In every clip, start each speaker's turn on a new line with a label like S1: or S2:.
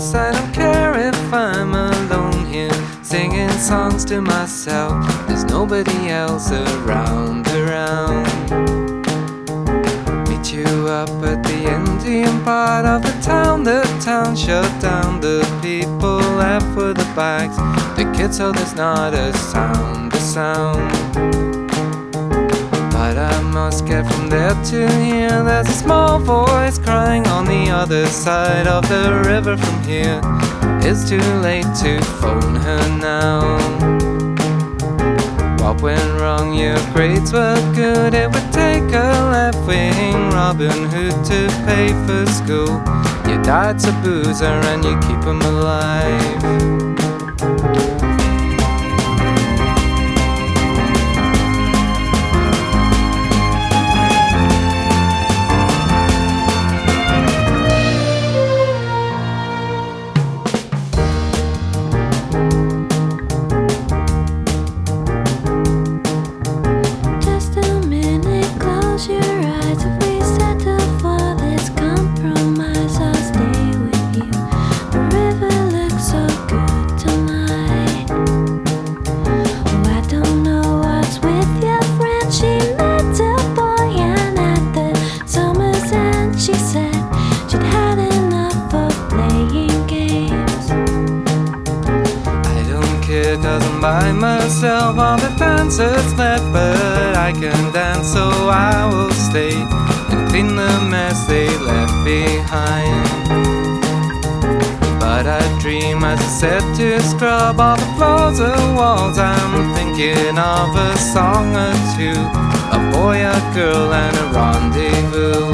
S1: 'cause I don't care if I'm alone here, singing songs to myself. There's nobody else around. Meet you up at the Indian part of the town. The town shut down, the people left with the bags, the kids, so there's not a sound. But I must get from there to here. There's a small voice crying on the other side of the river from here. It's too late to phone her now. What went wrong? Your grades were good. It would take a left-wing Robin Hood to pay for school. Your dad's a boozer and you keep him alive. Doesn't buy myself all the dancers left, but I can dance, so I will stay and clean the mess they left behind. But I dream, as I said, to scrub all the floors and walls. I'm thinking of a song or two, a boy, a girl, and a rendezvous.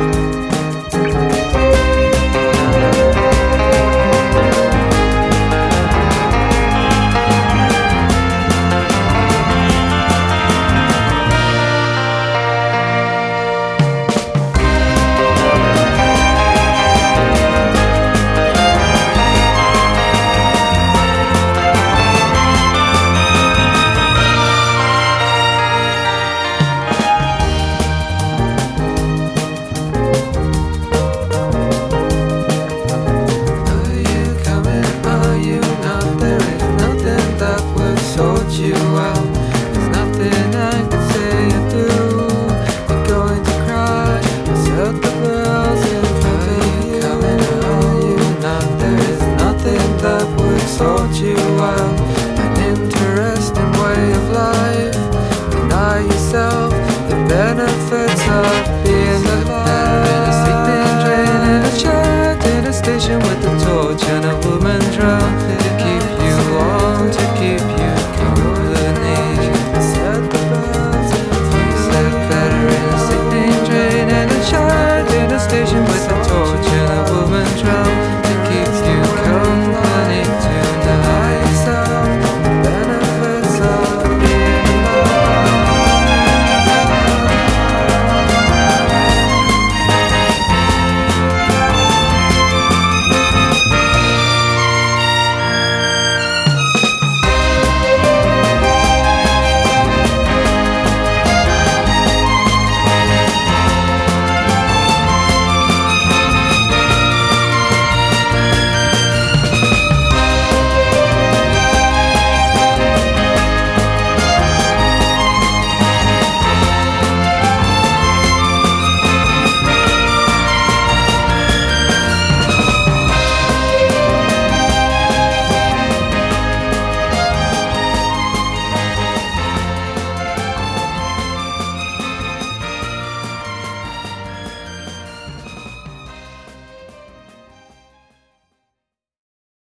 S1: You out. There's nothing I can say or do. You're going to cry. I said the bells in front of you. Coming, are you not? There is nothing that would sort you out. An interesting way of life. Deny yourself the benefits of being alive. In a sleeping train, in a church, in a station with a torch and a